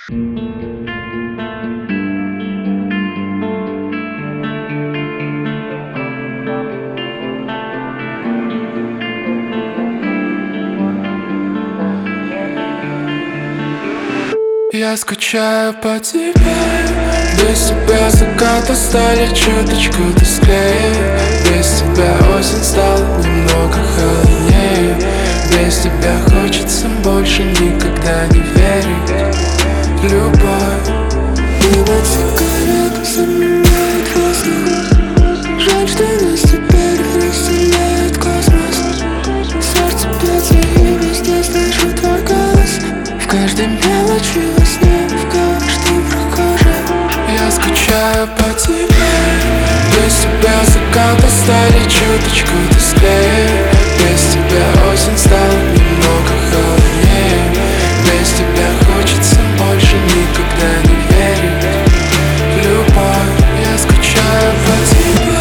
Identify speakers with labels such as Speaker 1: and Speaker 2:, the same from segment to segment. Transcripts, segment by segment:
Speaker 1: Я скучаю по тебе. Без тебя закаты стали чуточку тусклее. Без тебя осень стала немного холоднее. Без тебя хочется больше никогда не верить в любовь.
Speaker 2: Небо сигарет заменяет воздух. Жаль, что нас теперь разделяет космос. Сердце бьется и везде слышу твой голос. В каждой мелочи во сне, в каждой прохожей.
Speaker 1: Я скучаю по тебе. Без тебя закаты стали чуточку тусклее. Без тебя осень стала немного холоднее. Без тебя хочется больше никогда не верить в любовь. Я скучаю по тебе.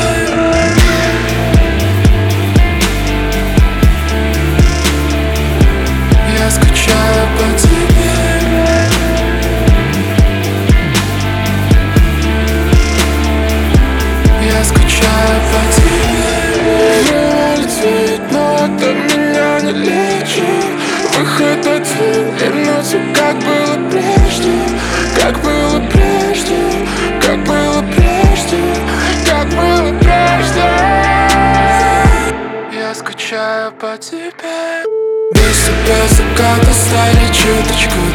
Speaker 1: Я скучаю по тебе. Я скучаю по тебе. Летит, но это меня не лечит. Выход один, вернуться, как было прежде. Как было прежде. Как было прежде. Как было прежде. Я скучаю по тебе. Без тебя закаты стали чуточку